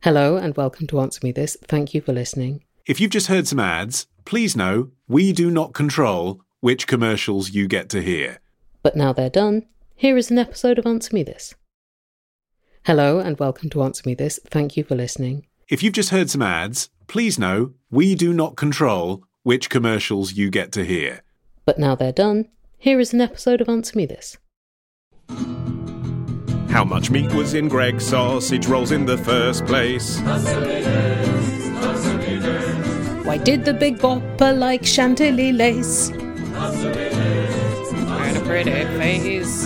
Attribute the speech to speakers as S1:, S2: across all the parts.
S1: Hello and welcome to Answer Me This. Thank you for listening.
S2: If you've just heard some ads, please know we do not control which commercials you get to hear.
S1: But now they're done, here is an episode of Answer Me This. Hello and welcome to Answer Me This. Thank you for listening.
S2: If you've just heard some ads, please know we do not control which commercials you get to hear.
S1: But now they're done, here is an episode of Answer Me This.
S3: How much meat was in Greg's sausage rolls in the first place?
S1: Why did the Big Bopper like Chantilly lace? And a pretty face.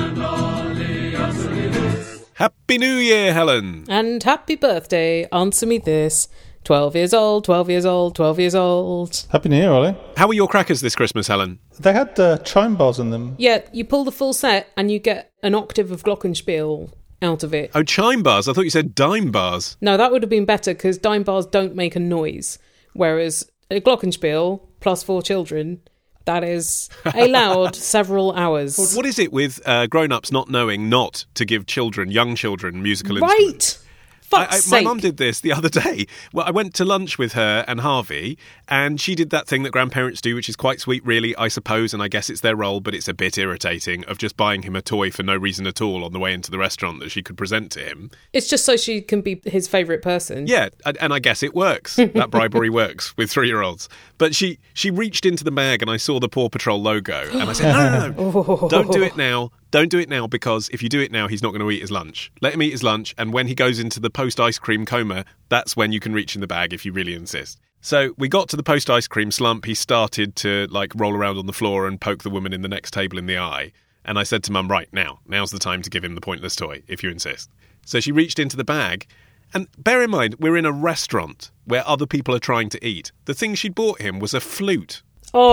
S2: Happy New Year, Helen!
S1: And happy birthday, Answer Me This. 12 years old, 12 years old, 12 years old.
S4: Happy New Year, Ollie.
S2: How were your crackers this Christmas, Helen?
S4: They had chime bars in them.
S1: Yeah, you pull the full set and you get an octave of glockenspiel out of it.
S2: Oh, chime bars. I thought you said dime bars.
S1: No, that would have been better because dime bars don't make a noise. Whereas a glockenspiel plus 4 children, that is a loud several hours.
S2: What is it with grown-ups not knowing not to give young children, musical instruments?
S1: Right! Fuck's sake.
S2: My mum did this the other day. Well, I went to lunch with her and Harvey, and she did that thing that grandparents do, which is quite sweet, really, I suppose, and I guess it's their role, but it's a bit irritating, of just buying him a toy for no reason at all on the way into the restaurant that she could present to him.
S1: It's just so she can be his favourite person.
S2: Yeah, and I guess it works. That bribery works with 3-year-olds. But she reached into the bag and I saw the Paw Patrol logo, and I said, no, don't do it now. Don't do it now, because if you do it now, he's not going to eat his lunch. Let him eat his lunch, and when he goes into the post-ice cream coma, that's when you can reach in the bag if you really insist. So we got to the post-ice cream slump. He started to roll around on the floor and poke the woman in the next table in the eye. And I said to Mum, right, now's the time to give him the pointless toy, if you insist. So she reached into the bag, and bear in mind, we're in a restaurant where other people are trying to eat. The thing she'd bought him was a flute.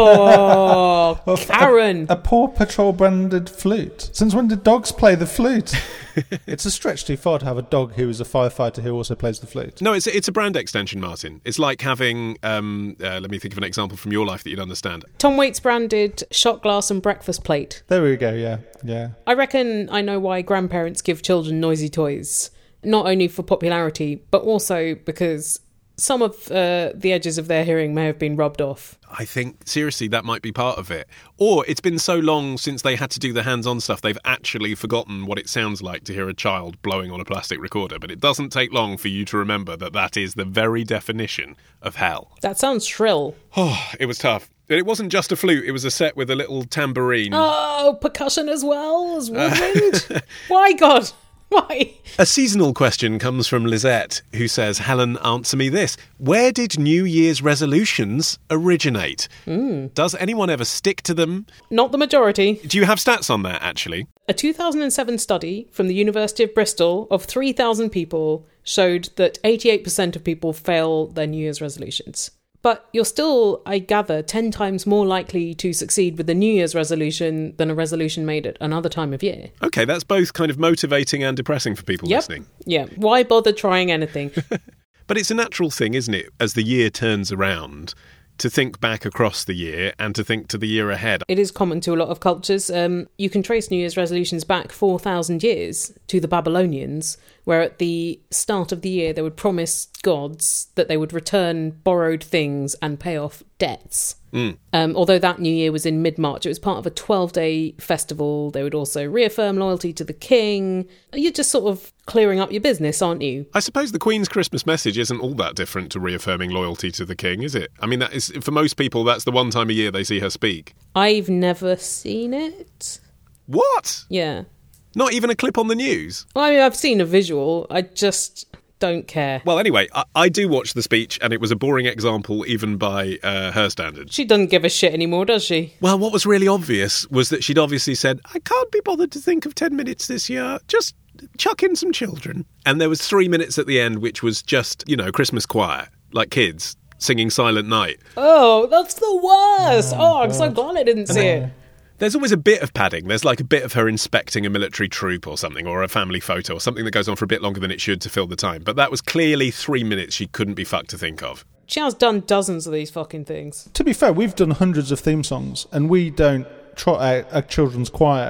S1: Oh, Karen.
S4: A Paw Patrol branded flute. Since when did dogs play the flute? It's a stretch too far to have a dog who is a firefighter who also plays the flute.
S2: No, it's a brand extension, Martin. It's like having, let me think of an example from your life that you'd understand.
S1: Tom Waits branded shot glass and breakfast plate.
S4: There we go, yeah.
S1: I reckon I know why grandparents give children noisy toys. Not only for popularity, but also because some of the edges of their hearing may have been rubbed off.
S2: I think, seriously, that might be part of it. Or it's been so long since they had to do the hands-on stuff, they've actually forgotten what it sounds like to hear a child blowing on a plastic recorder. But it doesn't take long for you to remember that is the very definition of hell.
S1: That sounds shrill.
S2: Oh, it was tough. It wasn't just a flute, it was a set with a little tambourine.
S1: Oh, percussion as well as woodwind? Why, God? Why?
S2: A seasonal question comes from Lizette, who says, Helen, answer me this. Where did New Year's resolutions originate? Does anyone ever stick to them?
S1: Not the majority.
S2: Do you have stats on that, actually?
S1: A 2007 study from the University of Bristol of 3,000 people showed that 88% of people fail their New Year's resolutions. But you're still, I gather, 10 times more likely to succeed with a New Year's resolution than a resolution made at another time of year.
S2: Okay, that's both kind of motivating and depressing for people listening.
S1: Yeah, why bother trying anything?
S2: But it's a natural thing, isn't it, as the year turns around, to think back across the year and to think to the year ahead.
S1: It is common to a lot of cultures. You can trace New Year's resolutions back 4,000 years to the Babylonians, where at the start of the year they would promise gods that they would return borrowed things and pay off debts. Although that New Year was in mid-March, it was part of a 12-day festival. They would also reaffirm loyalty to the king. You're just sort of clearing up your business, aren't you?
S2: I suppose the Queen's Christmas message isn't all that different to reaffirming loyalty to the king, is it? I mean, that is, for most people, that's the one time a year they see her speak.
S1: I've never seen it.
S2: What?
S1: Yeah.
S2: Not even a clip on the news?
S1: Well, I mean, I've seen a visual. I just don't care.
S2: Well, anyway, I do watch the speech, and it was a boring example even by her standards.
S1: She doesn't give a shit anymore, does she?
S2: Well, what was really obvious was that she'd obviously said, I can't be bothered to think of 10 minutes this year. Just chuck in some children. And there was 3 minutes at the end, which was just, Christmas choir, like kids singing Silent Night.
S1: Oh, that's the worst. Oh, I'm so glad I didn't see it.
S2: There's always a bit of padding. There's like a bit of her inspecting a military troop or something, or a family photo, or something that goes on for a bit longer than it should to fill the time. But that was clearly 3 minutes she couldn't be fucked to think of.
S1: She has done dozens of these fucking things.
S4: To be fair, we've done hundreds of theme songs, and we don't trot out a children's choir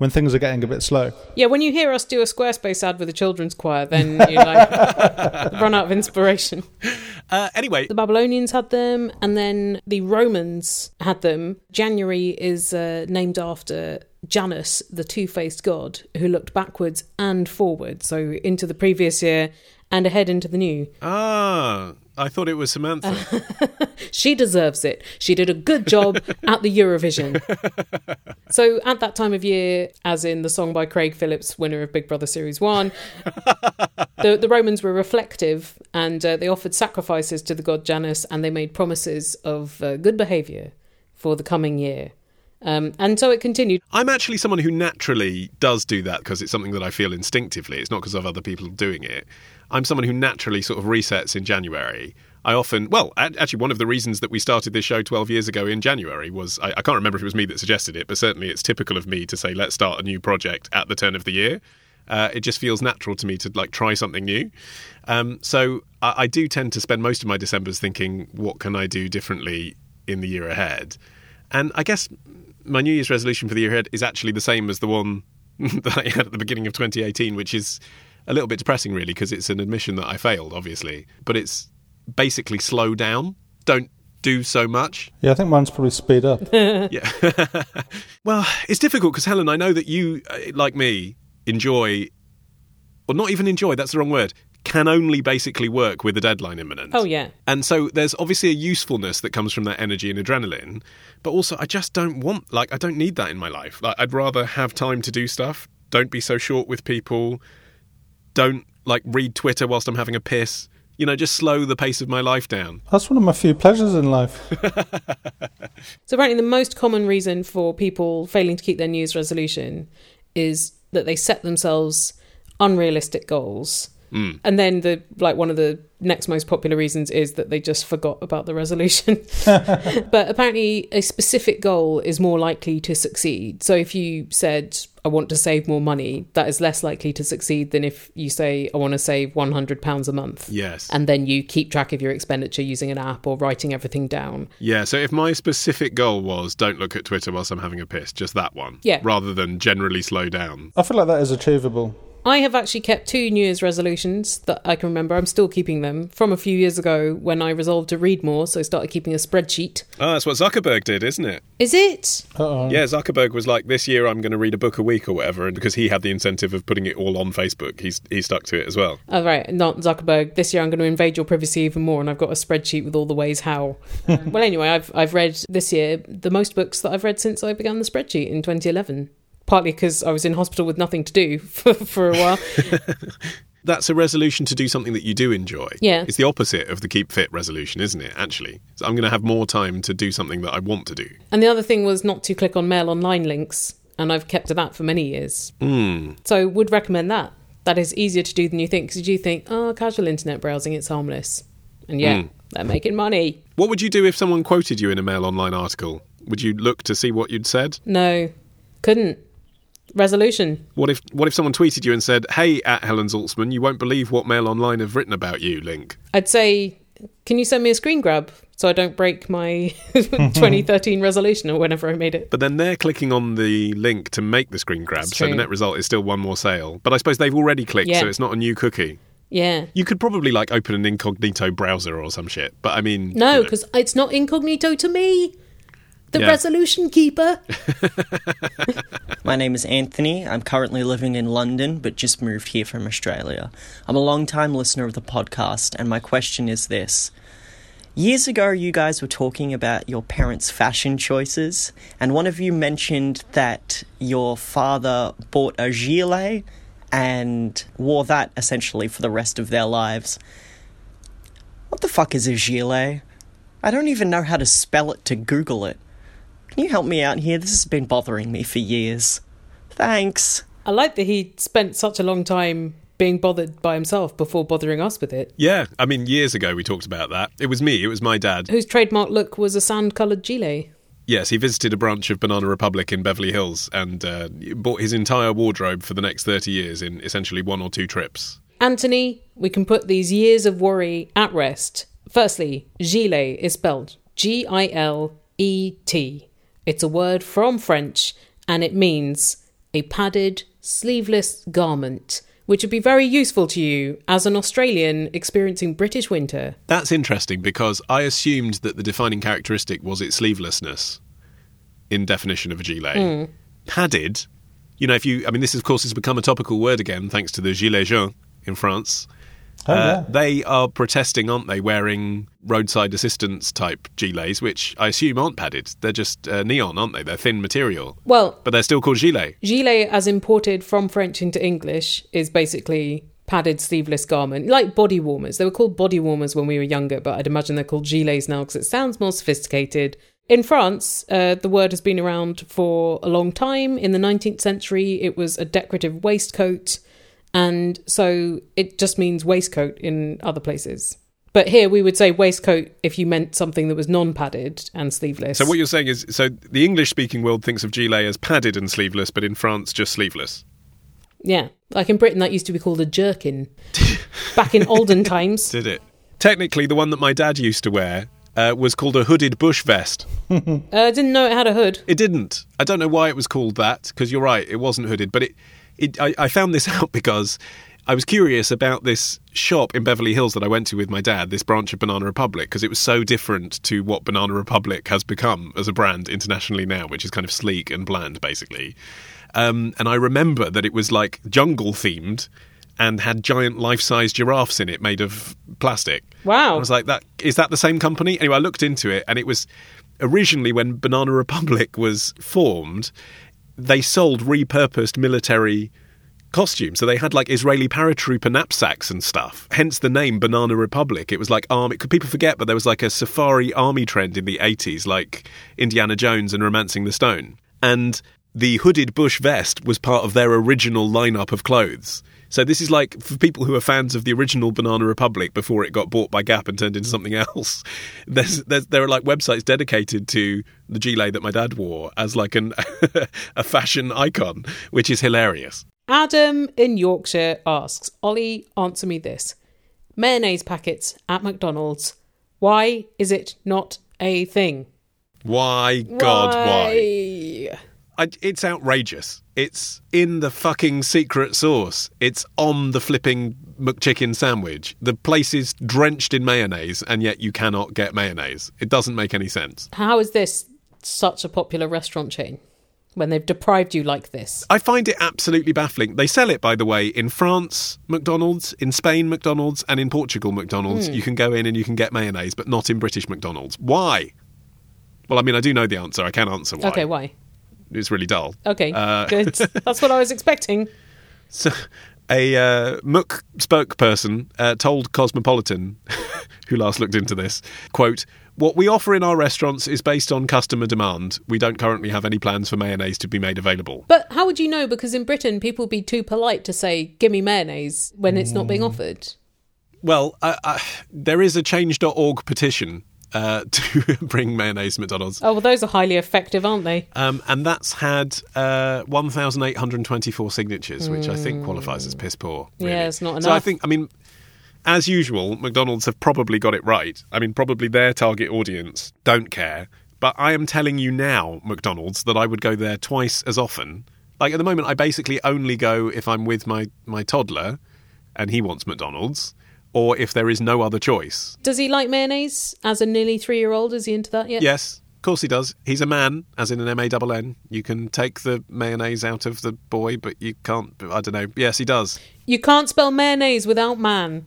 S4: when things are getting a bit slow.
S1: Yeah, when you hear us do a Squarespace ad with a children's choir, then you like run out of inspiration.
S2: Anyway,
S1: The Babylonians had them, and then the Romans had them. January is named after Janus, the two-faced god, who looked backwards and forward, so into the previous year and ahead into the new.
S2: I thought it was Samantha.
S1: She deserves it. She did a good job at the Eurovision. So at that time of year, as in the song by Craig Phillips, winner of Big Brother Series 1, the Romans were reflective, and they offered sacrifices to the god Janus, and they made promises of good behaviour for the coming year. And so it continued.
S2: I'm actually someone who naturally does do that because it's something that I feel instinctively. It's not because of other people doing it. I'm someone who naturally sort of resets in January. I often, actually one of the reasons that we started this show 12 years ago in January was, I can't remember if it was me that suggested it, but certainly it's typical of me to say, let's start a new project at the turn of the year. It just feels natural to me to like try something new. So I do tend to spend most of my Decembers thinking, what can I do differently in the year ahead? And I guess my New Year's resolution for the year ahead is actually the same as the one that I had at the beginning of 2018, which is a little bit depressing, really, because it's an admission that I failed, obviously. But it's basically slow down. Don't do so much.
S4: Yeah, I think mine's probably speed up.
S2: Yeah. Well, it's difficult because, Helen, I know that you, like me, enjoy, or not even enjoy, that's the wrong word, can only basically work with a deadline imminent.
S1: Oh, yeah.
S2: And so there's obviously a usefulness that comes from that energy and adrenaline, but also I just don't want, I don't need that in my life. I'd rather have time to do stuff. Don't be so short with people. Don't, read Twitter whilst I'm having a piss. Just slow the pace of my life down.
S4: That's one of my few pleasures in life.
S1: So apparently the most common reason for people failing to keep their New Year's resolution is that they set themselves unrealistic goals. And then one of the next most popular reasons is that they just forgot about the resolution. But apparently a specific goal is more likely to succeed. So if you said, I want to save more money, that is less likely to succeed than if you say, I want to save £100 a month.
S2: Yes.
S1: And then you keep track of your expenditure using an app or writing everything down.
S2: Yeah, so if my specific goal was don't look at Twitter whilst I'm having a piss, just that one.
S1: Yeah.
S2: Rather than generally slow down.
S4: I feel like that is achievable.
S1: I have actually kept 2 New Year's resolutions that I can remember. I'm still keeping them from a few years ago when I resolved to read more, so I started keeping a spreadsheet.
S2: Oh, that's what Zuckerberg did, isn't it?
S1: Is it?
S4: Uh-oh.
S2: Yeah, Zuckerberg was like, this year I'm going to read a book a week or whatever, and because he had the incentive of putting it all on Facebook, he stuck to it as well.
S1: Oh, right, not Zuckerberg. This year I'm going to invade your privacy even more, and I've got a spreadsheet with all the ways how. Well, anyway, I've read this year the most books that I've read since I began the spreadsheet in 2011. Partly because I was in hospital with nothing to do for a while.
S2: That's a resolution to do something that you do enjoy.
S1: Yeah.
S2: It's the opposite of the keep fit resolution, isn't it, actually? So I'm going to have more time to do something that I want to do.
S1: And the other thing was not to click on Mail Online links, and I've kept to that for many years. So would recommend that. That is easier to do than you think, because you think, casual internet browsing, it's harmless. And they're making money.
S2: What would you do if someone quoted you in a Mail Online article? Would you look to see what you'd said?
S1: No, couldn't. Resolution.
S2: What if someone tweeted you and said, hey, at Helen Zaltzman, you won't believe what Mail Online have written about you, link?
S1: I'd say, can you send me a screen grab so I don't break my 2013 resolution or whenever I made it?
S2: But then they're clicking on the link to make the screen grab,
S1: That's
S2: so the
S1: true.
S2: net result is still one more sale. But I suppose they've already clicked, so it's not a new cookie.
S1: Yeah.
S2: You could probably open an incognito browser or some shit, but I mean...
S1: No, because it's not incognito to me. The resolution keeper.
S5: My name is Anthony. I'm currently living in London, but just moved here from Australia. I'm a long-time listener of the podcast, and my question is this. Years ago, you guys were talking about your parents' fashion choices, and one of you mentioned that your father bought a gilet and wore that essentially for the rest of their lives. What the fuck is a gilet? I don't even know how to spell it to Google it. Can you help me out here? This has been bothering me for years. Thanks.
S1: I like that he spent such a long time being bothered by himself before bothering us with it.
S2: Yeah, I mean, years ago we talked about that. It was me, it was my dad.
S1: Whose trademark look was a sand-coloured gilet.
S2: Yes, he visited a branch of Banana Republic in Beverly Hills and bought his entire wardrobe for the next 30 years in essentially 1 or 2 trips.
S1: Anthony, we can put these years of worry at rest. Firstly, gilet is spelled Gilet. It's a word from French, and it means a padded, sleeveless garment, which would be very useful to you as an Australian experiencing British winter.
S2: That's interesting because I assumed that the defining characteristic was its sleevelessness in definition of a gilet. Padded, this of course has become a topical word again thanks to the gilets jaunes in France. They are protesting, aren't they, wearing roadside assistance type gilets, which I assume aren't padded. They're just neon, aren't they? They're thin material.
S1: Well,
S2: but they're still called gilet.
S1: Gilet, as imported from French into English, is basically padded sleeveless garment, like body warmers. They were called body warmers when we were younger, but I'd imagine they're called gilets now because it sounds more sophisticated. In France, the word has been around for a long time. In the 19th century, it was a decorative waistcoat. And so it just means waistcoat in other places. But here we would say waistcoat if you meant something that was non-padded and sleeveless.
S2: So what you're saying is, so the English-speaking world thinks of gilet as padded and sleeveless, but in France, just sleeveless.
S1: Yeah. Like in Britain, that used to be called a jerkin. Back in olden times.
S2: Did it? Technically, the one that my dad used to wear was called a hooded bush vest.
S1: I didn't know it had a hood.
S2: It didn't. I don't know why it was called that, because you're right, it wasn't hooded, but I found this out because I was curious about this shop in Beverly Hills that I went to with my dad, this branch of Banana Republic, because it was so different to what Banana Republic has become as a brand internationally now, which is kind of sleek and bland, basically. And I remember that it was like jungle themed and had giant life-size giraffes in it made of plastic.
S1: Wow.
S2: I was like, is that the same company? Anyway, I looked into it, and it was originally, when Banana Republic was formed, they sold repurposed military costumes. So they had like Israeli paratrooper knapsacks and stuff. Hence the name Banana Republic. It was like army. People forget, but there was like a safari army trend in the 80s, like Indiana Jones and Romancing the Stone. And the hooded bush vest was part of their original lineup of clothes. So this is like for people who are fans of the original Banana Republic before it got bought by Gap and turned into something else. There are like websites dedicated to the gilet that my dad wore as like a fashion icon, which is hilarious.
S1: Adam in Yorkshire asks, Ollie, answer me this. Mayonnaise packets at McDonald's. Why is it not a thing?
S2: Why, God, why? It's outrageous. It's in the fucking secret sauce. It's on the flipping McChicken sandwich. The place is drenched in mayonnaise, and yet you cannot get mayonnaise. It doesn't make any sense.
S1: How is this such a popular restaurant chain when they've deprived you like this?
S2: I find it absolutely baffling. They sell it, by the way, in France, McDonald's, in Spain, McDonald's, and in Portugal, McDonald's. You can go in and you can get mayonnaise, but not in British McDonald's. Why? Well, I mean, I do know the answer. I can answer why.
S1: Okay, why?
S2: It's really dull.
S1: Okay, good. That's what I was expecting.
S2: So, a Muck spokesperson told Cosmopolitan, who last looked into this, quote, "What we offer in our restaurants is based on customer demand. We don't currently have any plans for mayonnaise to be made available."
S1: But how would you know? Because in Britain, people be too polite to say, give me mayonnaise when it's not being offered.
S2: Well, there is a change.org petition to bring mayonnaise to McDonald's.
S1: Oh, well, those are highly effective, aren't they?
S2: And that's had 1,824 signatures, which I think qualifies as piss poor. Really.
S1: Yeah, it's not enough.
S2: So I mean, as usual, McDonald's have probably got it right. I mean, probably their target audience don't care. But I am telling you now, McDonald's, that I would go there twice as often. Like at the moment, I basically only go if I'm with my toddler and he wants McDonald's, or if there is no other choice.
S1: Does he like mayonnaise? As a nearly 3-year-old, is he into that yet?
S2: Yes, of course he does. He's a man, as in an M-A-N-N. You can take the mayonnaise out of the boy, but you can't, I don't know. Yes, he does.
S1: You can't spell mayonnaise without man.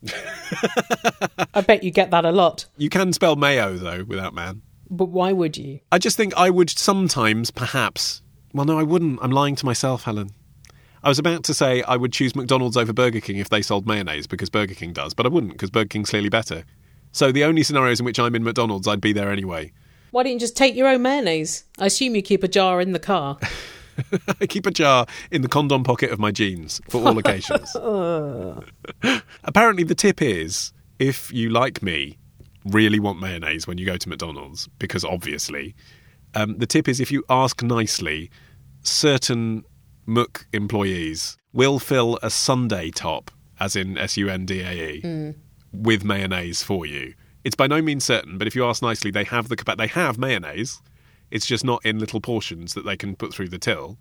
S1: I bet you get that a lot.
S2: You can spell mayo, though, without man.
S1: But why would you?
S2: I just think I would sometimes, perhaps... Well, no, I wouldn't. I'm lying to myself, Helen. I was about to say I would choose McDonald's over Burger King if they sold mayonnaise, because Burger King does, but I wouldn't, because Burger King's clearly better. So the only scenarios in which I'm in McDonald's, I'd be there anyway.
S1: Why don't you just take your own mayonnaise? I assume you keep a jar in the car.
S2: I keep a jar in the condom pocket of my jeans for all occasions. Apparently the tip is, if you, like me, really want mayonnaise when you go to McDonald's, because obviously, the tip is if you ask nicely, certain Muck employees will fill a sundae top, as in SUNDAE, with mayonnaise for you. It's by no means certain, but if you ask nicely, they have mayonnaise. It's just not in little portions that they can put through the till.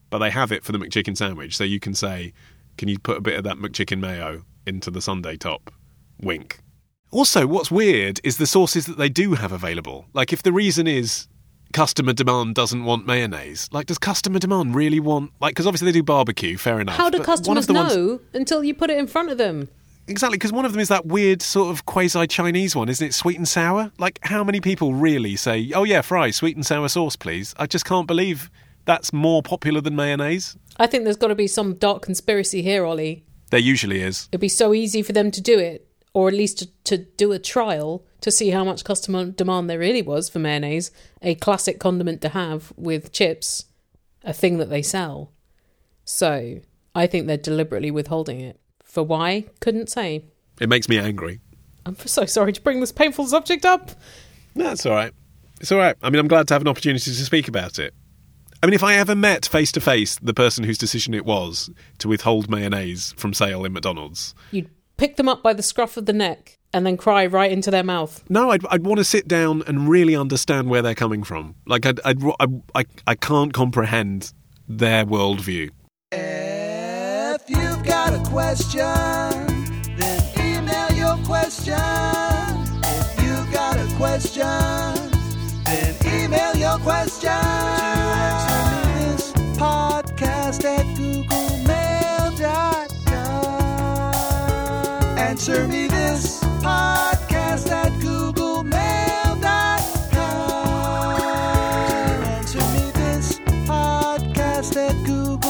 S2: but they have it for the McChicken sandwich. So you can say, can you put a bit of that McChicken mayo into the sundae top? Wink. Also, what's weird is the sauces that they do have available. Like, if the reason is customer demand doesn't want mayonnaise, like, does customer demand really want... Like, because obviously they do barbecue, fair enough.
S1: How do
S2: but
S1: customers know until you put it in front of them?
S2: Exactly, because one of them is that weird sort of quasi-Chinese one, isn't it? Sweet and sour? Like, how many people really say, oh yeah, fries, sweet and sour sauce, please? I just can't believe that's more popular than mayonnaise.
S1: I think there's got to be some dark conspiracy here, Ollie.
S2: There usually is.
S1: It'd be so easy for them to do it, or at least to do a trial to see how much customer demand there really was for mayonnaise, a classic condiment to have with chips, a thing that they sell. So I think they're deliberately withholding it. For why? Couldn't say.
S2: It makes me angry.
S1: I'm so sorry to bring this painful subject up.
S2: No, that's all right. It's all right. I mean, I'm glad to have an opportunity to speak about it. I mean, if I ever met face-to-face the person whose decision it was to withhold mayonnaise from sale in McDonald's...
S1: You'd pick them up by the scruff of the neck and then cry right into their mouth.
S2: No, I'd want to sit down and really understand where they're coming from. Like, I can't comprehend their worldview.
S6: If you've got a question, then email your question. If you've got a question, then email your question to answer me this podcast at googlemail.com. Answer me this podcast at googlemail.com. Answer me this podcast at googlemail.com.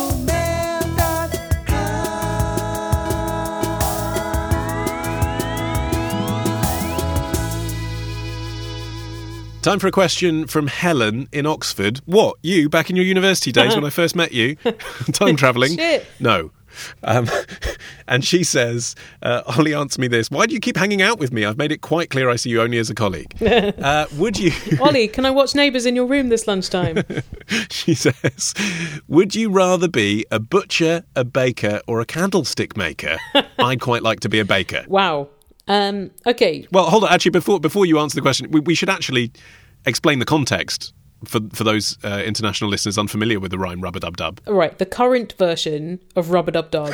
S2: Time for a question from Helen in Oxford. What? You, back in your university days when I first met you? Time travelling?
S1: Shit.
S2: No. And she says, Ollie, answer me this. Why do you keep hanging out with me? I've made it quite clear I see you only as a colleague. Would you...
S1: Ollie, can I watch Neighbours in your room this lunchtime?
S2: She says, would you rather be a butcher, a baker, or a candlestick maker? I'd quite like to be a baker.
S1: Wow. Okay.
S2: Well, hold on. Actually, before you answer the question, we should actually explain the context for those international listeners unfamiliar with the rhyme Rub-a-Dub-Dub.
S1: Right, the current version of Rub-a-Dub-Dub.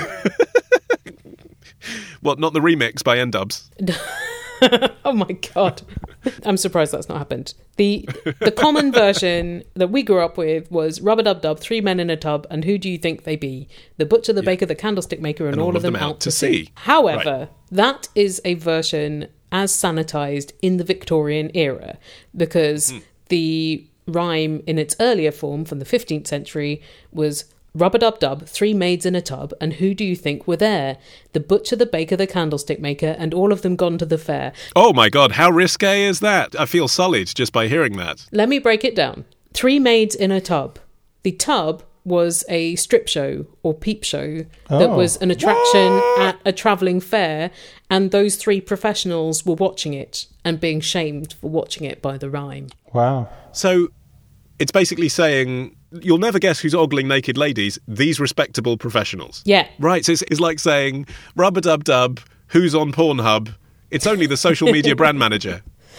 S2: What, not the remix by N-Dubs?
S1: Oh my God. I'm surprised that's not happened. The common version that we grew up with was Rub-a-Dub-Dub, 3 men in a tub, and who do you think they be? The butcher, the baker, the candlestick maker, and all of them out to sea. However, that is a version as sanitised in the Victorian era, because the rhyme in its earlier form from the 15th century was Rub-a-dub-dub, 3 maids in a tub, and who do you think were there? The butcher, the baker, the candlestick maker, and all of them gone to the fair.
S2: Oh my God, how risque is that? I feel sullied just by hearing that.
S1: Let me break it down. 3 maids in a tub. The tub was a strip show or peep show that was an attraction at a travelling fair, and those 3 professionals were watching it and being shamed for watching it by the rhyme.
S4: Wow.
S2: So it's basically saying... You'll never guess who's ogling naked ladies, these respectable professionals.
S1: Yeah.
S2: Right, so it's like saying, Rub-a-dub-dub, who's on Pornhub? It's only the social media brand manager.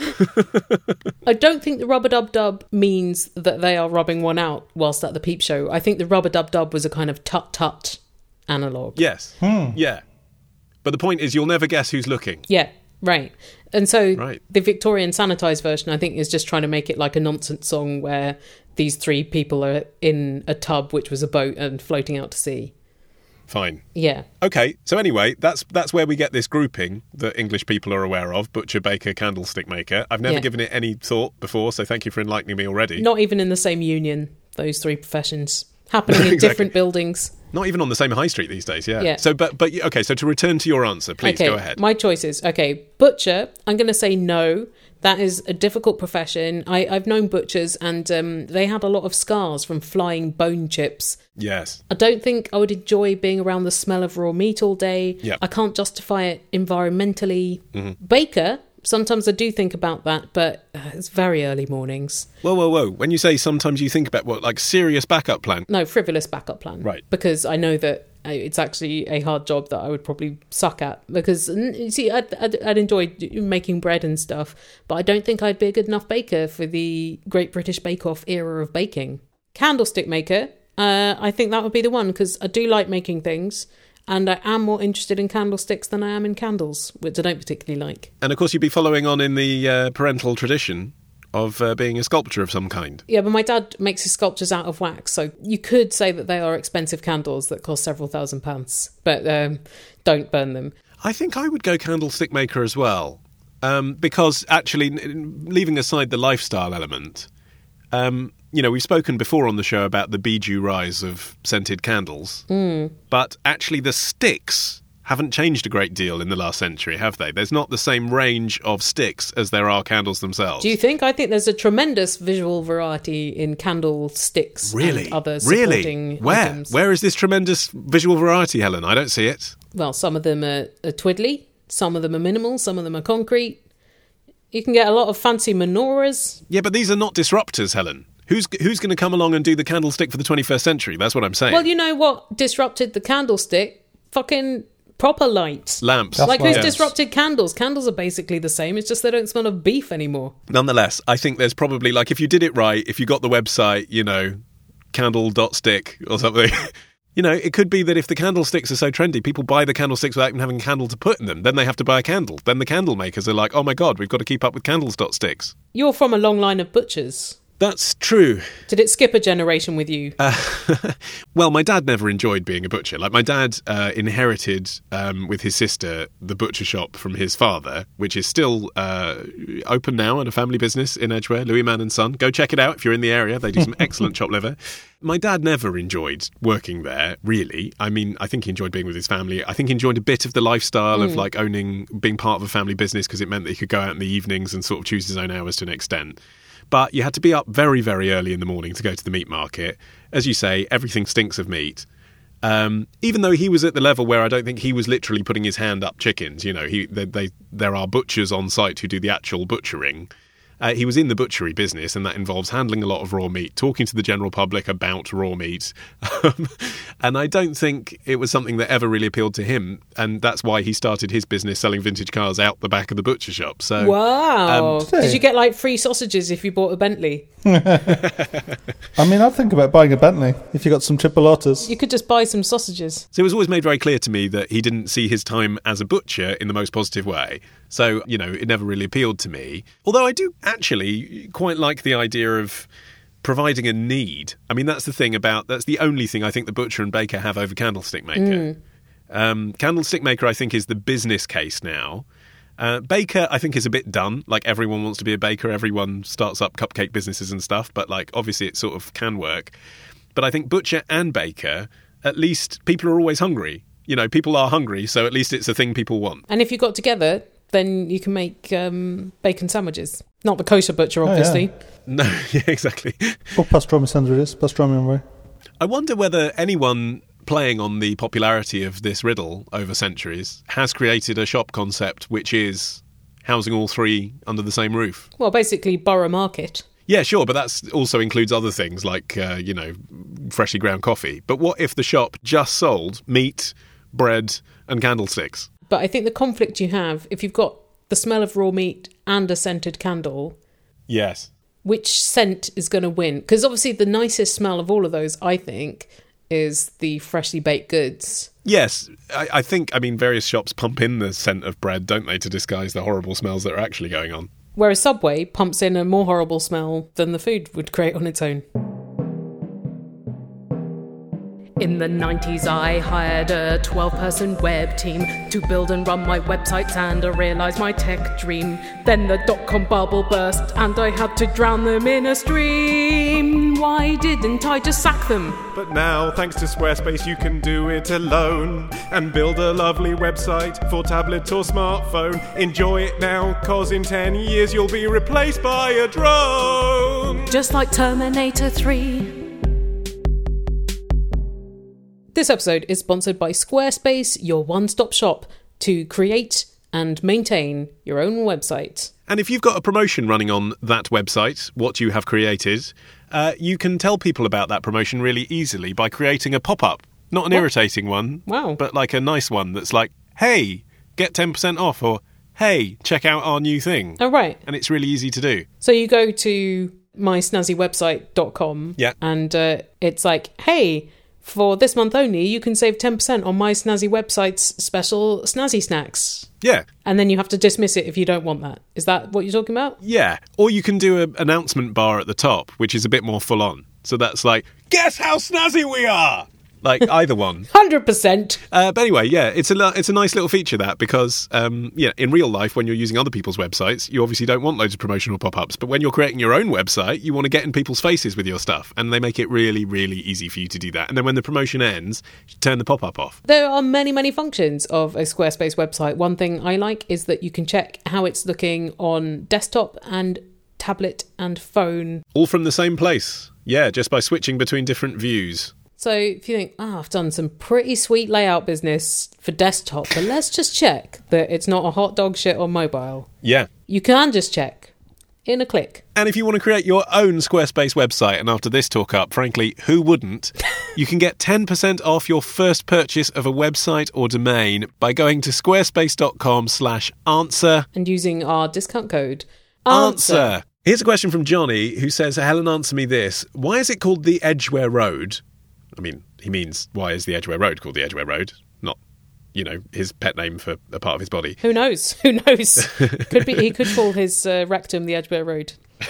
S1: I don't think the Rub-a-dub-dub means that they are rubbing one out whilst at the peep show. I think the Rub-a-dub-dub was a kind of tut-tut analogue.
S2: Yes. Yeah. But the point is, you'll never guess who's looking.
S1: Yeah, right. And so
S2: Right.
S1: the Victorian sanitised version, I think, is just trying to make it like a nonsense song where these 3 people are in a tub, which was a boat, and floating out to sea.
S2: Fine.
S1: Yeah.
S2: Okay, so anyway, that's where we get this grouping that English people are aware of, butcher, baker, candlestick maker. I've never given it any thought before, so thank you for enlightening me already.
S1: Not even in the same union, those 3 professions. Happening in
S2: Exactly.
S1: different buildings.
S2: Not even on the same high street these days, yeah.
S1: Yeah.
S2: So, but okay, so to return to your answer, please
S1: Okay,
S2: go ahead.
S1: my choices. Okay, butcher, I'm going to say no. That is a difficult profession. I've known butchers, and they had a lot of scars from flying bone chips.
S2: Yes.
S1: I don't think I would enjoy being around the smell of raw meat all day.
S2: Yep.
S1: I can't justify it environmentally.
S2: Mm-hmm.
S1: Baker, sometimes I do think about that, but it's very early mornings.
S2: Whoa. When you say sometimes you think about what, like serious backup plan?
S1: No, frivolous backup plan.
S2: Right.
S1: Because I know that it's actually a hard job that I would probably suck at. Because, you see, I'd enjoy making bread and stuff, but I don't think I'd be a good enough baker for the Great British Bake Off era of baking. Candlestick maker, I think that would be the one, because I do like making things, and I am more interested in candlesticks than I am in candles, which I don't particularly like.
S2: And of course you'd be following on in the parental tradition of being a sculptor of some kind.
S1: Yeah, but my dad makes his sculptures out of wax, so you could say that they are expensive candles that cost several £1,000s, but don't burn them.
S2: I think I would go candlestick maker as well, because actually, leaving aside the lifestyle element, we've spoken before on the show about the bijou rise of scented candles, but actually the sticks haven't changed a great deal in the last century, have they? There's not the same range of sticks as there are candles themselves.
S1: Do you think? I think there's a tremendous visual variety in candlesticks and other supporting items.
S2: Where is this tremendous visual variety, Helen? I don't see it.
S1: Well, some of them are twiddly, some of them are minimal, some of them are concrete. You can get a lot of fancy menorahs.
S2: Yeah, but these are not disruptors, Helen. Who's going to come along and do the candlestick for the 21st century? That's what I'm saying.
S1: Well, you know what disrupted the candlestick? Fucking proper lights.
S2: Lamps.
S1: Like, who's disrupted candles? Candles are basically the same. It's just they don't smell of beef anymore.
S2: Nonetheless, I think there's probably, like, if you did it right, if you got the website, candle.stick or something, it could be that if the candlesticks are so trendy, people buy the candlesticks without even having a candle to put in them. Then they have to buy a candle. Then the candle makers are like, oh my God, we've got to keep up with candles.sticks.
S1: You're from a long line of butchers.
S2: That's true.
S1: Did it skip a generation with you?
S2: Well, my dad never enjoyed being a butcher. Like, my dad inherited, with his sister, the butcher shop from his father, which is still open now and a family business in Edgware, Louis Mann & Son. Go check it out if you're in the area. They do some excellent chopped liver. My dad never enjoyed working there, really. I mean, I think he enjoyed being with his family. I think he enjoyed a bit of the lifestyle of, like, being part of a family business, because it meant that he could go out in the evenings and sort of choose his own hours to an extent. But you had to be up very, very early in the morning to go to the meat market. As you say, everything stinks of meat. Even though he was at the level where I don't think he was literally putting his hand up chickens. There are butchers on site who do the actual butchering. He was in the butchery business, and that involves handling a lot of raw meat, talking to the general public about raw meat. And I don't think it was something that ever really appealed to him. And that's why he started his business selling vintage cars out the back of the butcher shop. So,
S1: wow. Did you get, like, free sausages if you bought a Bentley?
S4: I mean, I'd think about buying a Bentley if you got some chipolatas.
S1: You could just buy some sausages.
S2: So it was always made very clear to me that he didn't see his time as a butcher in the most positive way. So, it never really appealed to me. Although I do actually quite like the idea of providing a need. I mean, that's the only thing I think the butcher and baker have over candlestick maker. Candlestick maker, I think, is the business case now. Baker, I think, is a bit done. Like, everyone wants to be a baker. Everyone starts up cupcake businesses and stuff. But, like, obviously it sort of can work. But I think butcher and baker, at least people are always hungry. People are hungry, so at least it's a thing people want.
S1: And if you got together, then you can make bacon sandwiches. Not the kosher butcher, obviously.
S2: Oh, yeah. No, yeah, exactly.
S4: Or pastrami sandwiches, pastrami and rye.
S2: I wonder whether anyone playing on the popularity of this riddle over centuries has created a shop concept which is housing all three under the same roof.
S1: Well, basically Borough Market.
S2: Yeah, sure, but that also includes other things like, freshly ground coffee. But what if the shop just sold meat, bread and candlesticks?
S1: But I think the conflict you have, if you've got the smell of raw meat and a scented candle...
S2: Yes.
S1: Which scent is going to win? Because obviously the nicest smell of all of those, I think, is the freshly baked goods.
S2: Yes, I think, various shops pump in the scent of bread, don't they, to disguise the horrible smells that are actually going on.
S1: Whereas Subway pumps in a more horrible smell than the food would create on its own. In the 90s, I hired a 12-person web team to build and run my websites, and I realised my tech dream. Then the dot-com bubble burst, and I had to drown them in a stream. Why didn't I just sack them?
S3: But now, thanks to Squarespace, you can do it alone and build a lovely website for tablet or smartphone. Enjoy it now, 'cause in 10 years you'll be replaced by a drone.
S1: Just like Terminator 3. This episode is sponsored by Squarespace, your one-stop shop to create and maintain your own website.
S2: And if you've got a promotion running on that website, what you have created, you can tell people about that promotion really easily by creating a pop-up. Not an irritating one, but like a nice one that's like, hey, get 10% off, or hey, check out our new thing.
S1: Oh, right.
S2: And it's really easy to do.
S1: So you go to mysnazzywebsite.com.
S2: Yeah.
S1: And it's like, hey, for this month only, you can save 10% on My Snazzy Website's special snazzy snacks.
S2: Yeah.
S1: And then you have to dismiss it if you don't want that. Is that what you're talking about?
S2: Yeah. Or you can do an announcement bar at the top, which is a bit more full on. So that's like, guess how snazzy we are! Like, either one.
S1: 100%.
S2: But anyway, yeah, it's a nice little feature, that, because, in real life, when you're using other people's websites, you obviously don't want loads of promotional pop-ups. But when you're creating your own website, you want to get in people's faces with your stuff. And they make it really, really easy for you to do that. And then when the promotion ends, you turn the pop-up off.
S1: There are many, many functions of a Squarespace website. One thing I like is that you can check how it's looking on desktop and tablet and phone.
S2: All from the same place. Yeah, just by switching between different views.
S1: So if you think, I've done some pretty sweet layout business for desktop, but let's just check that it's not a hot dog shit on mobile.
S2: Yeah.
S1: You can just check in a click.
S2: And if you want to create your own Squarespace website, and after this talk up, frankly, who wouldn't? You can get 10% off your first purchase of a website or domain by going to squarespace.com/answer.
S1: And using our discount code,
S2: Answer. Here's a question from Johnny, who says, Helen, answer me this. Why is it called the Edgware Road? I mean, he means, why is the Edgware Road called the Edgware Road? Not, his pet name for a part of his body.
S1: Who knows? Who knows? He could call his rectum the Edgware Road.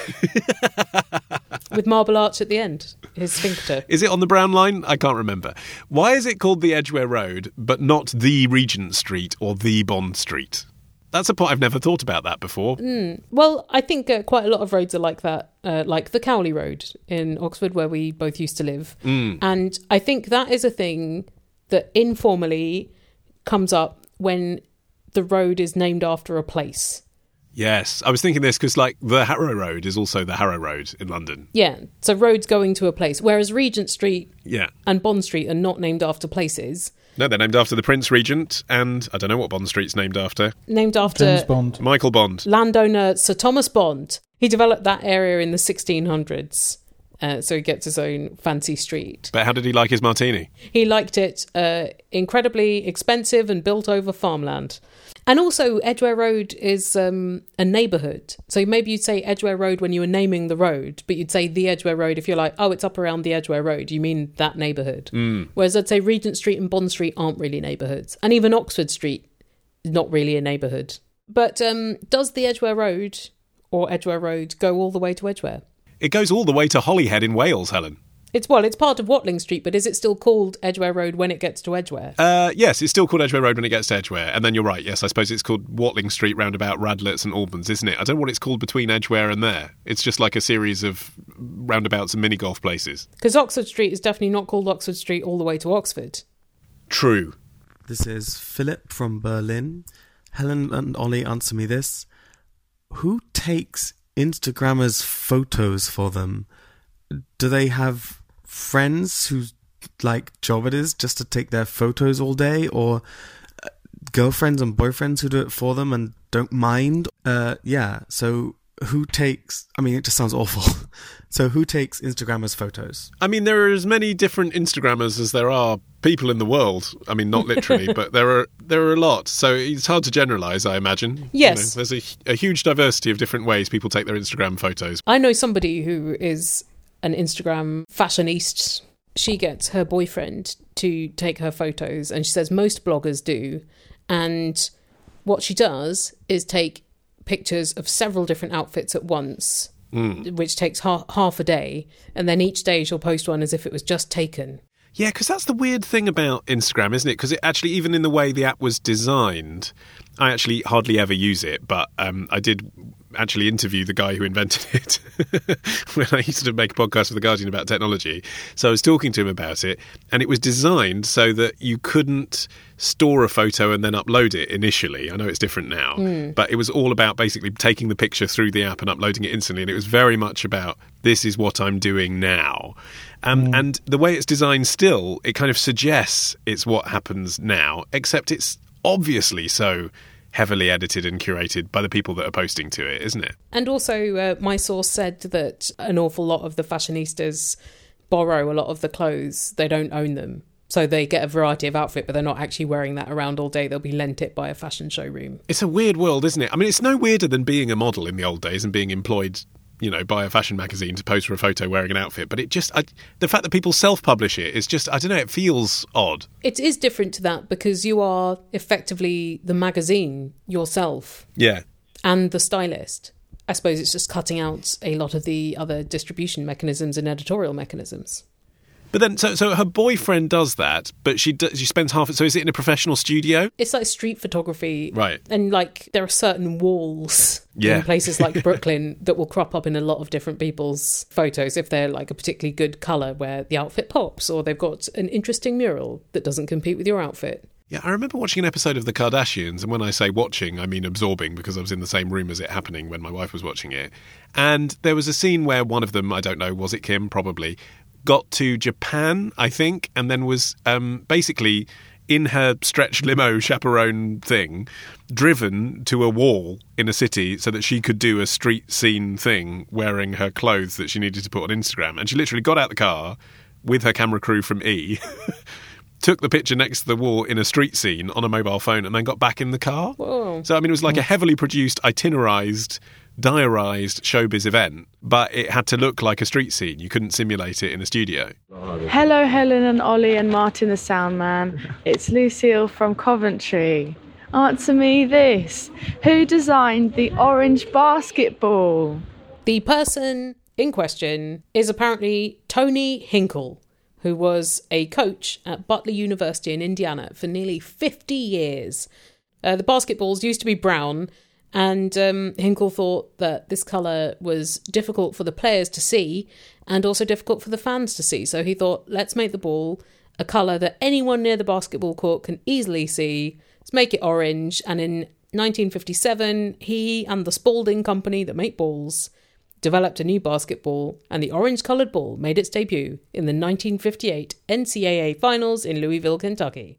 S1: With marble arch at the end, his sphincter.
S2: Is it on the Brown Line? I can't remember. Why is it called the Edgware Road, but not the Regent Street or the Bond Street? That's a point I've never thought about that before.
S1: Well, I think quite a lot of roads are like that, like the Cowley Road in Oxford, where we both used to live. And I think that is a thing that informally comes up when the road is named after a place.
S2: Yes, I was thinking this because, like, the Harrow Road is also the Harrow Road in London.
S1: Yeah, so roads going to a place, whereas Regent Street
S2: Yeah.
S1: and Bond Street are not named after places.
S2: No, they're named after the Prince Regent, and I don't know what Bond Street's named after.
S1: Named after
S4: James Bond.
S2: Michael Bond.
S1: landowner Sir Thomas Bond. He developed that area in the 1600s, so he gets his own fancy street.
S2: But how did he like his martini?
S1: He liked it incredibly expensive and built over farmland. And also, Edgware Road is a neighbourhood. So maybe you'd say Edgware Road when you were naming the road, but you'd say the Edgware Road if you're like, oh, it's up around the Edgware Road. You mean that neighbourhood. Whereas I'd say Regent Street and Bond Street aren't really neighbourhoods. And even Oxford Street is not really a neighbourhood. But does the Edgware Road or Edgware Road go all the way to Edgware?
S2: It goes all the way to Holyhead in Wales, Helen.
S1: It's part of Watling Street, but is it still called Edgware Road when it gets to Edgware?
S2: Yes, it's still called Edgware Road when it gets to Edgware. And then you're right, yes, I suppose it's called Watling Street, roundabout Radlett and Albans, isn't it? I don't know what it's called between Edgware and there. It's just like a series of roundabouts and mini-golf places.
S1: Because Oxford Street is definitely not called Oxford Street all the way to Oxford.
S2: True.
S7: This is Philip from Berlin. Helen and Ollie, answer me this. Who takes Instagrammers' photos for them? Do they have friends whose job it is just to take their photos all day, or girlfriends and boyfriends who do it for them and don't mind? So who takes, it just sounds awful. So who takes Instagrammers' photos?
S2: I mean, there are as many different Instagrammers as there are people in the world. I mean, not literally, but there are a lot. So it's hard to generalise, I imagine.
S1: Yes.
S2: There's a huge diversity of different ways people take their Instagram photos.
S1: I know somebody who is an Instagram fashionista. She gets her boyfriend to take her photos, and she says most bloggers do. And what she does is take pictures of several different outfits at once, which takes half a day, and then each day she'll post one as if it was just taken.
S2: Yeah, because that's the weird thing about Instagram, isn't it? Because it actually, even in the way the app was designed, I actually hardly ever use it, but I did actually interview the guy who invented it when I used to make a podcast for The Guardian about technology. So I was talking to him about it, and it was designed so that you couldn't store a photo and then upload it initially. I know it's different now, but it was all about basically taking the picture through the app and uploading it instantly, and it was very much about, this is what I'm doing now. And the way it's designed still, it kind of suggests it's what happens now, except it's obviously so heavily edited and curated by the people that are posting to it, isn't it?
S1: And also, my source said that an awful lot of the fashionistas borrow a lot of the clothes. They don't own them. So they get a variety of outfit, but they're not actually wearing that around all day. They'll be lent it by a fashion showroom.
S2: It's a weird world, isn't it? I mean, it's no weirder than being a model in the old days and being employed buy a fashion magazine to pose for a photo wearing an outfit. But the fact that people self-publish it is just, I don't know, it feels odd.
S1: It is different to that because you are effectively the magazine yourself.
S2: Yeah.
S1: And the stylist. I suppose it's just cutting out a lot of the other distribution mechanisms and editorial mechanisms.
S2: But then, so her boyfriend does that, but she spends half it. So is it in a professional studio?
S1: It's like street photography.
S2: Right.
S1: And like there are certain walls
S2: Yeah.
S1: in places like Brooklyn that will crop up in a lot of different people's photos if they're like a particularly good colour where the outfit pops, or they've got an interesting mural that doesn't compete with your outfit.
S2: Yeah, I remember watching an episode of The Kardashians, and when I say watching, I mean absorbing, because I was in the same room as it happening when my wife was watching it. And there was a scene where one of them, I don't know, was it Kim? Probably, got to Japan, I think, and then was basically in her stretch limo chaperone thing, driven to a wall in a city so that she could do a street scene thing wearing her clothes that she needed to put on Instagram. And she literally got out the car with her camera crew from E, took the picture next to the wall in a street scene on a mobile phone, and then got back in the car.
S1: Whoa.
S2: So, I mean, it was like a heavily produced, itinerised, diarised showbiz event, but it had to look like a street scene. You couldn't simulate it in a studio.
S8: Hello, Helen and Ollie and Martin the sound man. It's Lucille from Coventry. Answer me this. Who designed the orange basketball?
S1: The person in question is apparently Tony Hinkle, who was a coach at Butler University in Indiana for nearly 50 years. The basketballs used to be brown, and Hinkle thought that this colour was difficult for the players to see and also difficult for the fans to see. So he thought, let's make the ball a colour that anyone near the basketball court can easily see. Let's make it orange. And in 1957, he and the Spalding Company that make balls developed a new basketball, and the orange-coloured ball made its debut in the 1958 NCAA Finals in Louisville, Kentucky.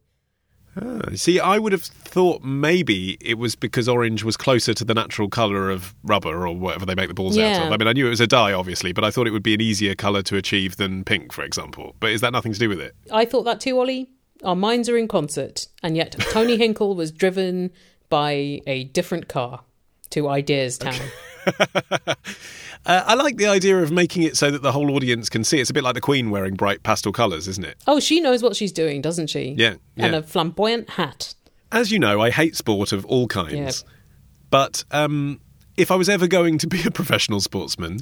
S2: See, I would have thought maybe it was because orange was closer to the natural colour of rubber or whatever they make the balls out of. I mean, I knew it was a dye, obviously, but I thought it would be an easier colour to achieve than pink, for example. But is that nothing to do with it?
S1: I thought that too, Ollie. Our minds are in concert, and yet Tony Hinkle was driven by a different car to Ideas Town.
S2: I like the idea of making it so that the whole audience can see. It's a bit like the Queen wearing bright pastel colours, isn't it?
S1: Oh, she knows what she's doing, doesn't she?
S2: Yeah.
S1: And a flamboyant hat.
S2: As you know, I hate sport of all kinds. Yeah. But if I was ever going to be a professional sportsman...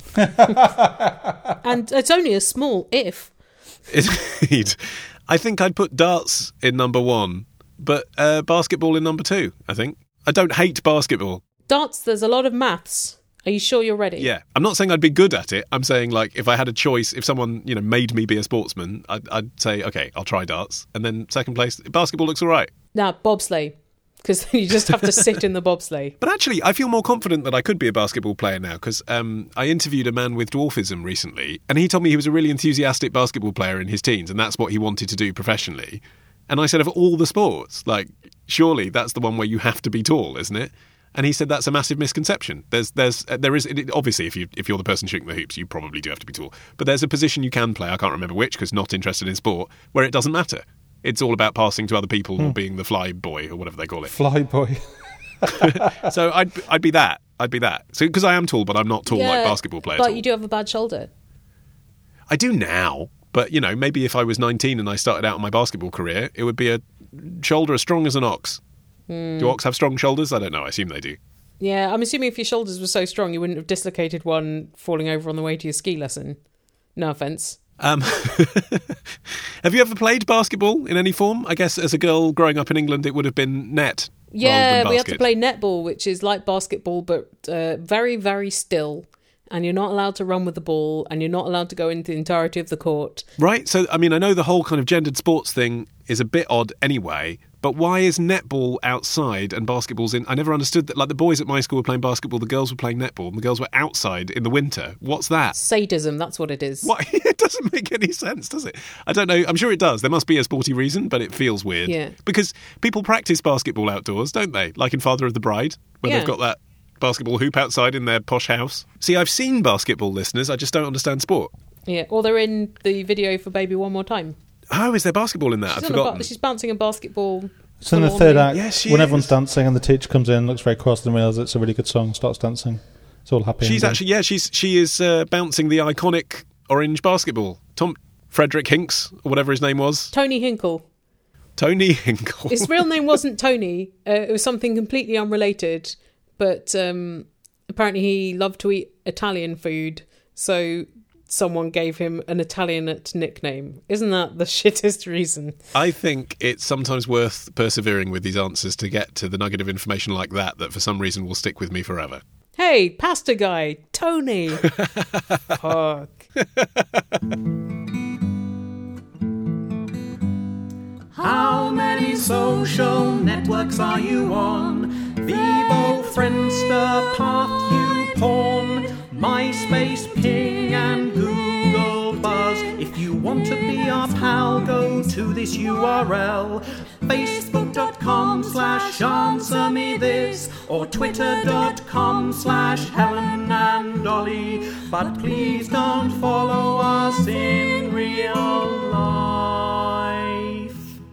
S1: And it's only a small if.
S2: Indeed. I think I'd put darts in number 1, but basketball in number 2, I think. I don't hate basketball.
S1: Darts, there's a lot of maths. Are you sure you're ready?
S2: Yeah. I'm not saying I'd be good at it. I'm saying, like, if I had a choice, if someone, made me be a sportsman, I'd say, OK, I'll try darts. And then second place, basketball looks all right.
S1: Now, bobsleigh, because you just have to sit in the bobsleigh.
S2: But actually, I feel more confident that I could be a basketball player now, because I interviewed a man with dwarfism recently, and he told me he was a really enthusiastic basketball player in his teens, and that's what he wanted to do professionally. And I said, of all the sports, like, surely that's the one where you have to be tall, isn't it? And he said that's a massive misconception. There is obviously if you're the person shooting the hoops, you probably do have to be tall. But there's a position you can play. I can't remember which because not interested in sport, where it doesn't matter. It's all about passing to other people or being the fly boy or whatever they call it.
S4: Fly boy.
S2: So I'd be that. I'd be that. So because I am tall, but I'm not tall like basketball players.
S1: But you do have a bad shoulder.
S2: I do now. But maybe if I was 19 and I started out on my basketball career, it would be a shoulder as strong as an ox. Do ox have strong shoulders? I don't know. I assume they do.
S1: Yeah, I'm assuming if your shoulders were so strong, you wouldn't have dislocated one falling over on the way to your ski lesson. No offence.
S2: Have you ever played basketball in any form? I guess as a girl growing up in England, it would have been net.
S1: Yeah, we had to play netball, which is like basketball, but very, very still. And you're not allowed to run with the ball, and you're not allowed to go into the entirety of the court. Right.
S2: So, I mean, I know the whole kind of gendered sports thing is a bit odd anyway, but why is netball outside and basketball's in? I never understood that. Like, the boys at my school were playing basketball, the girls were playing netball, and the girls were outside in the winter. What's that?
S1: Sadism, that's what it is.
S2: What? It doesn't make any sense, does it? I don't know. I'm sure it does. There must be a sporty reason, but it feels weird.
S1: Yeah.
S2: Because people practice basketball outdoors, don't they? Like in Father of the Bride, where they've got that basketball hoop outside in their posh house. See, I've seen basketball, listeners. I just don't understand sport.
S1: Yeah, or they're in the video for Baby One More Time.
S2: Oh, is there basketball in that? I've forgotten.
S1: She's bouncing a basketball.
S4: It's in the third act,
S2: yes,
S4: when everyone's dancing and the teacher comes in, looks very cross and realises it's a really good song, starts dancing. It's all happy.
S2: She's
S4: ending.
S2: actually, she is bouncing the iconic orange basketball. Frederick Hinks, or whatever his name was.
S1: Tony Hinkle.
S2: Tony Hinkle.
S1: His real name wasn't Tony. It was something completely unrelated. But apparently he loved to eat Italian food. So someone gave him an Italian nickname. Isn't that the shittest reason?
S2: I think it's sometimes worth persevering with these answers to get to the nugget of information like that for some reason will stick with me forever.
S1: Hey, pasta guy, Tony. Fuck.
S6: How many social networks are you on? Vivo, Friendster, Path, YouPorn, MySpace, Ping, and Google Buzz. If you want to be our pal, go to this URL: facebook.com/answermethis or twitter.com/Helen and Ollie. But please don't follow us in real life.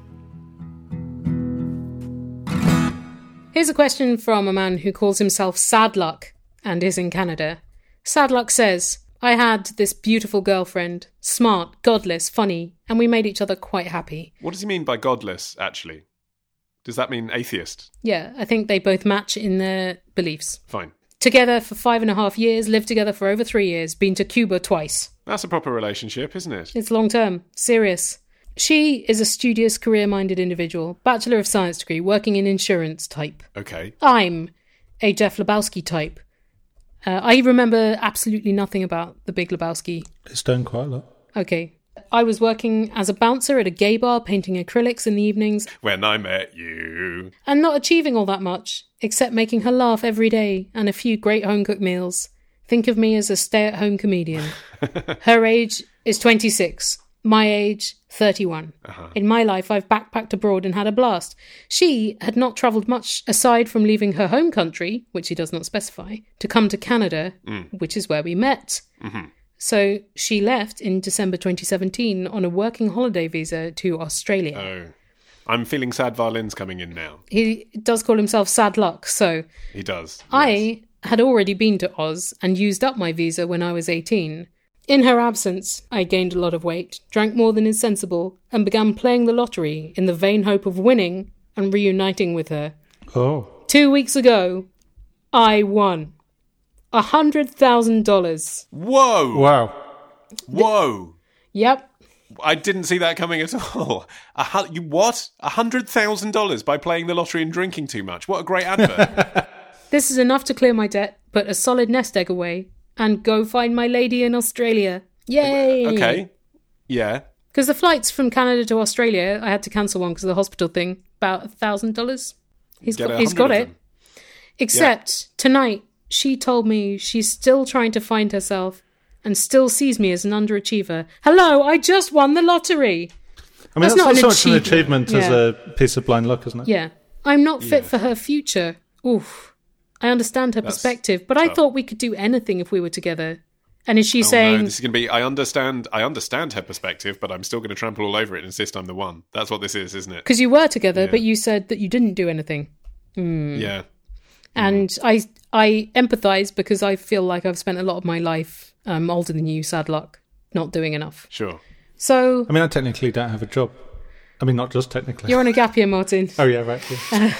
S1: Here's a question from a man who calls himself Sadluck and is in Canada. Sadluck says, I had this beautiful girlfriend, smart, godless, funny, and we made each other quite happy.
S2: What does he mean by godless, actually? Does that mean atheist?
S1: Yeah, I think they both match in their beliefs.
S2: Fine.
S1: Together for 5.5 years, lived together for over 3 years, been to Cuba twice.
S2: That's a proper relationship, isn't it?
S1: It's long term, serious. She is a studious, career-minded individual, Bachelor of Science degree, working in insurance type.
S2: Okay.
S1: I'm a Jeff Lebowski type. I remember absolutely nothing about the Big Lebowski.
S4: It's done quite a lot.
S1: Okay. I was working as a bouncer at a gay bar, painting acrylics in the evenings.
S2: When I met you.
S1: And not achieving all that much, except making her laugh every day and a few great home-cooked meals. Think of me as a stay-at-home comedian. Her age is 26. My age, 31. In my life, I've backpacked abroad and had a blast. She had not travelled much aside from leaving her home country, which she does not specify, to come to Canada, which is where we met. Mm-hmm. So she left in December 2017 on a working holiday visa to Australia.
S2: Oh. I'm feeling sad violins coming in now.
S1: He does call himself Sad Luck, so...
S2: He does. Yes.
S1: I had already been to Oz and used up my visa when I was 18. In her absence, I gained a lot of weight, drank more than is sensible, and began playing the lottery in the vain hope of winning and reuniting with her.
S4: Oh.
S1: 2 weeks ago, I won $100,000.
S2: Whoa!
S4: Wow.
S2: Whoa!
S1: Yep.
S2: I didn't see that coming at all. You what? $100,000 by playing the lottery and drinking too much. What a great advert.
S1: This is enough to clear my debt, put a solid nest egg away, and go find my lady in Australia. Yay!
S2: Okay. Yeah.
S1: Because the flights from Canada to Australia, I had to cancel one because of the hospital thing, about $1,000. He's got it. Except tonight, she told me she's still trying to find herself and still sees me as an underachiever. Hello, I just won the lottery.
S4: I mean, that's not so much an achievement as a piece of blind luck, isn't it?
S1: Yeah. I'm not fit for her future. Oof. I understand her perspective, but I thought we could do anything if we were together. And is she saying...
S2: No, this is going to be, I understand her perspective, but I'm still going to trample all over it and insist I'm the one. That's what this is, isn't it?
S1: Because you were together, but you said that you didn't do anything.
S2: Yeah.
S1: And I empathise because I feel like I've spent a lot of my life older than you, sad luck, not doing enough.
S2: Sure.
S1: So...
S4: I mean, I technically don't have a job. I mean, not just technically.
S1: You're on a gap year, Martin.
S4: Oh, yeah, right. Yeah.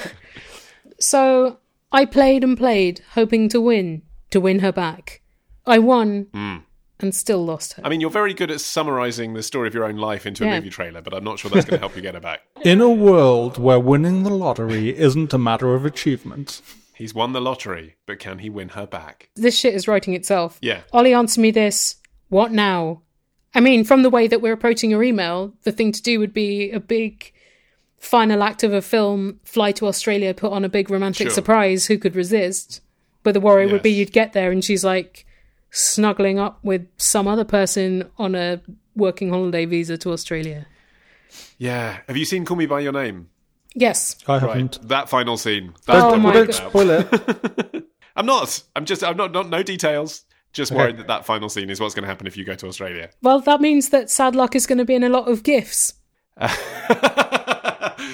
S1: So I played and played, hoping to win her back. I won and still lost her.
S2: I mean, you're very good at summarising the story of your own life into a movie trailer, but I'm not sure that's going to help you get her back.
S4: In a world where winning the lottery isn't a matter of achievement...
S2: He's won the lottery, but can he win her back?
S1: This shit is writing itself.
S2: Yeah.
S1: Ollie, answer me this. What now? I mean, from the way that we're approaching your email, the thing to do would be a big final act of a film, fly to Australia, put on a big romantic surprise. Who could resist? But the worry would be you'd get there and she's like snuggling up with some other person on a working holiday visa to Australia.
S2: Yeah. Have you seen Call Me By Your Name?
S1: Yes.
S4: I haven't.
S2: Right. That final scene.
S4: Don't spoil it.
S2: I'm not, no details. Just worried that final scene is what's going to happen if you go to Australia.
S1: Well, that means that Sad Luck is going to be in a lot of GIFs.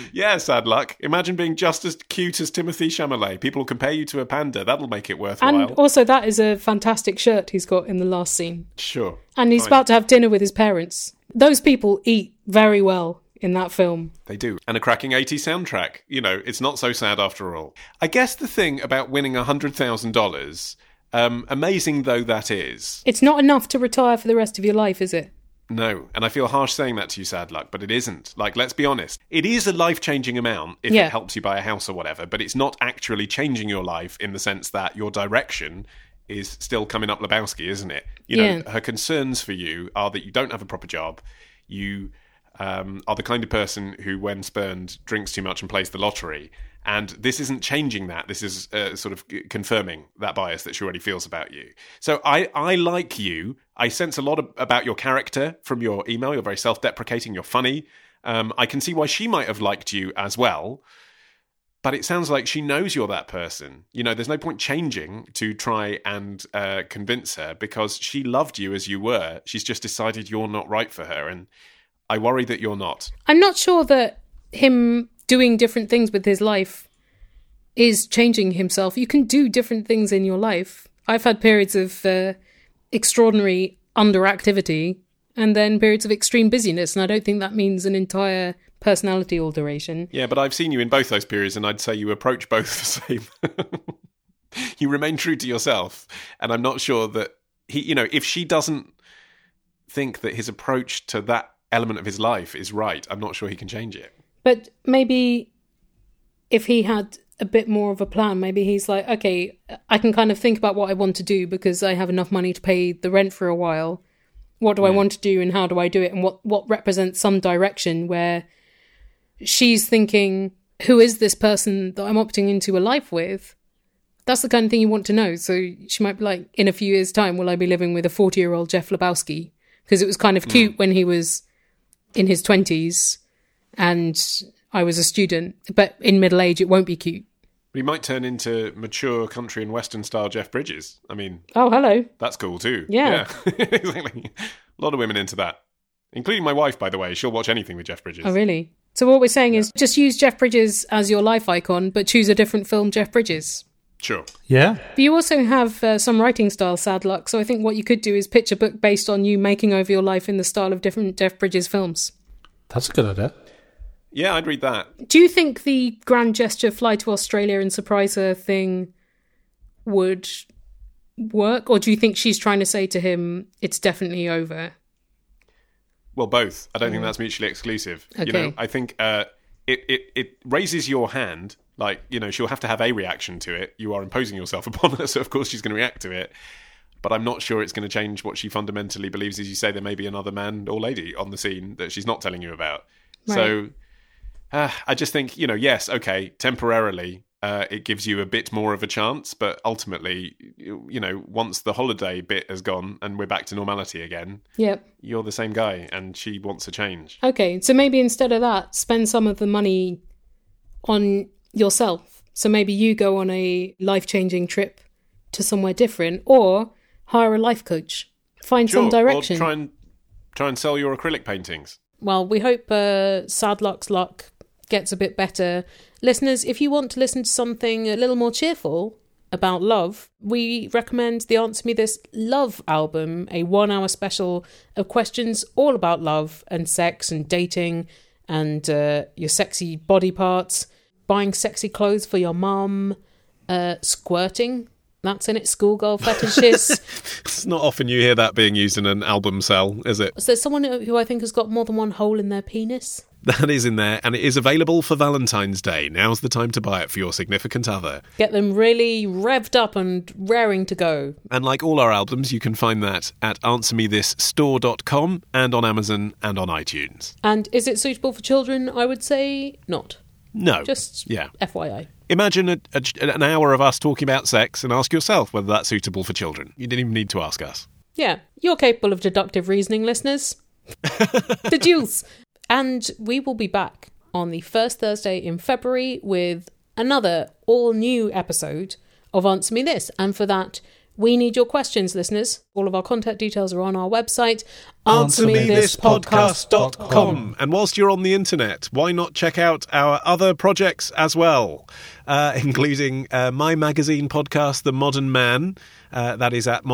S2: Yeah, sad luck. Imagine being just as cute as Timothée Chalamet. People will compare you to a panda. That'll make it worthwhile.
S1: And also, that is a fantastic shirt he's got in the last scene.
S2: Sure.
S1: And he's
S2: Fine.
S1: about to have dinner with his parents. Those people eat very well in that film.
S2: They do. And a cracking 80s soundtrack. You know, it's not so sad after all. I guess the thing about winning $100,000, amazing though that is...
S1: It's not enough to retire for the rest of your life, is it?
S2: No, and I feel harsh saying that to you, sad luck, but it isn't. Like, let's be honest. It is a life-changing amount if it helps you buy a house or whatever, but it's not actually changing your life in the sense that your direction is still coming up Lebowski, isn't it? You know, her concerns for you are that you don't have a proper job, you are the kind of person who, when spurned, drinks too much and plays the lottery. And this isn't changing that. This is sort of confirming that bias that she already feels about you. So I like you. I sense a lot about your character from your email. You're very self-deprecating. You're funny. I can see why she might have liked you as well. But it sounds like she knows you're that person. You know, there's no point changing to try and convince her because she loved you as you were. She's just decided you're not right for her. And I worry that you're not. I'm
S1: not sure that him doing different things with his life is changing himself. You can do different things in your life. I've had periods of extraordinary underactivity and then periods of extreme busyness, and I don't think that means an entire personality alteration.
S2: Yeah, but I've seen you in both those periods, and I'd say you approach both the same. You remain true to yourself, and I'm not sure that he, you know, if she doesn't think that his approach to that element of his life is right, I'm not sure he can change it.
S1: But maybe if he had a bit more of a plan, maybe he's like, okay, I can kind of think about what I want to do because I have enough money to pay the rent for a while. What do I want to do and how do I do it? And what represents some direction where she's thinking, who is this person that I'm opting into a life with? That's the kind of thing you want to know. So she might be like, in a few years' time, will I be living with a 40-year-old Jeff Lebowski? Because it was kind of cute when he was in his 20s and I was a student, but in middle age it won't be cute.
S2: But he might turn into mature country and western style Jeff Bridges. I mean,
S1: oh, hello.
S2: That's cool too.
S1: Yeah.
S2: Exactly. A lot of women into that, including my wife, by the way. She'll watch anything with Jeff Bridges.
S1: Oh, really? So what we're saying is just use Jeff Bridges as your life icon, but choose a different film, Jeff Bridges.
S2: Sure.
S4: Yeah.
S1: But you also have some writing style, sad luck. So I think what you could do is pitch a book based on you making over your life in the style of different Jeff Bridges films.
S4: That's a good idea.
S2: Yeah, I'd read that.
S1: Do you think the grand gesture fly to Australia and surprise her thing would work? Or do you think she's trying to say to him, it's definitely over?
S2: Well, both. I don't think that's mutually exclusive.
S1: Okay.
S2: You know, I think it raises your hand. Like, you know, she'll have to have a reaction to it. You are imposing yourself upon her, so of course she's going to react to it. But I'm not sure it's going to change what she fundamentally believes. As you say, there may be another man or lady on the scene that she's not telling you about.
S1: Right.
S2: So I just think, you know, yes, okay, temporarily it gives you a bit more of a chance. But ultimately, you know, once the holiday bit has gone and we're back to normality again, you're the same guy and she wants a change.
S1: Okay, so maybe instead of that, spend some of the money on yourself. So maybe you go on a life-changing trip to somewhere different, or hire a life coach. Find some direction.
S2: Or try and sell your acrylic paintings.
S1: Well, we hope Sad Luck's luck gets a bit better. Listeners, if you want to listen to something a little more cheerful about love, we recommend the Answer Me This Love album, a 1-hour special of questions all about love and sex and dating and your sexy body parts, buying sexy clothes for your mum, squirting. That's in it. Schoolgirl fetishes.
S2: It's not often you hear that being used in an album sell, is it?
S1: So there's someone who I think has got more than one hole in their penis.
S2: That is in there, and it is available for Valentine's Day. Now's the time to buy it for your significant other.
S1: Get them really revved up and raring to go.
S2: And like all our albums, you can find that at answermethisstore.com and on Amazon and on iTunes.
S1: And is it suitable for children? I would say not.
S2: No.
S1: Just FYI.
S2: Imagine an hour of us talking about sex and ask yourself whether that's suitable for children. You didn't even need to ask us.
S1: Yeah, you're capable of deductive reasoning, listeners. Deduce. And we will be back on the first Thursday in February with another all-new episode of Answer Me This. And for that, We need your questions, listeners. All of our contact details are on our website,
S2: AnswerMeThisPodcast.com. And whilst you're on the internet, why not check out our other projects as well, including my magazine podcast, The Modern Man. That is at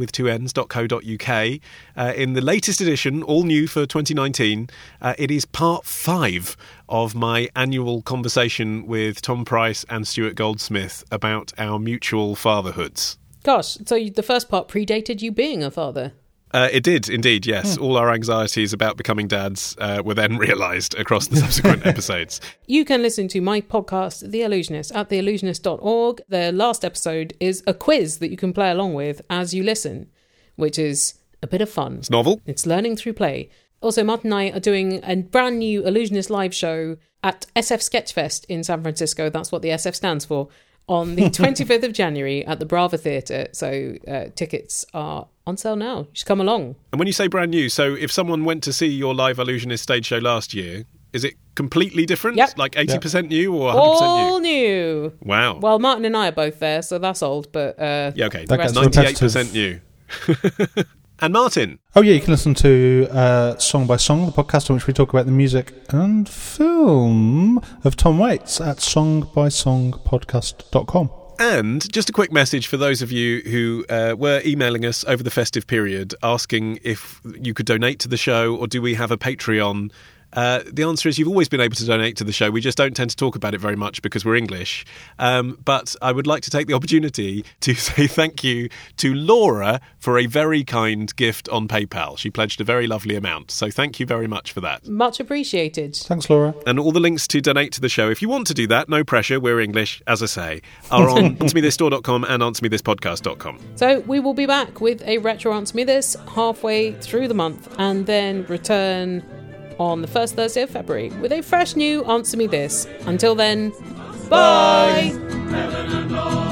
S2: modernman.co.uk. In the latest edition, all new for 2019, it is part 5 of my annual conversation with Tom Price and Stuart Goldsmith about our mutual fatherhoods.
S1: Gosh, so the first part predated you being a father?
S2: It did, indeed, yes. All our anxieties about becoming dads were then realised across the subsequent episodes.
S1: You can listen to my podcast, The Illusionist, at theillusionist.org. The last episode is a quiz that you can play along with as you listen, which is a bit of fun.
S2: It's novel.
S1: It's learning through play. Also, Martin and I are doing a brand new Illusionist live show at SF Sketchfest in San Francisco. That's what the SF stands for. On the 25th of January at the Brava Theatre. So tickets are on sale now. You should come along.
S2: And when you say brand new, so if someone went to see your live Illusionist stage show last year, is it completely different?
S1: Yep.
S2: Like 80% new or 100%
S1: All new.
S2: Wow.
S1: Well, Martin and I are both there, so that's old, but...
S2: yeah, okay.
S4: That gets
S2: 98% new. And Martin.
S4: Oh, yeah, you can listen to Song by Song, the podcast in which we talk about the music and film of Tom Waits at songbysongpodcast.com.
S2: And just a quick message for those of you who were emailing us over the festive period asking if you could donate to the show or do we have a Patreon. The answer is you've always been able to donate to the show. We just don't tend to talk about it very much because we're English. But I would like to take the opportunity to say thank you to Laura for a very kind gift on PayPal. She pledged a very lovely amount. So thank you very much for that.
S1: Much appreciated.
S4: Thanks, Laura.
S2: And all the links to donate to the show, if you want to do that, no pressure, we're English, as I say, are on AnswerMeThis.com and AnswerMeThisPodcast.com.
S1: So we will be back with a Retro Answer Me This halfway through the month and then return on the first Thursday of February with a fresh new Answer Me This. Until then, bye!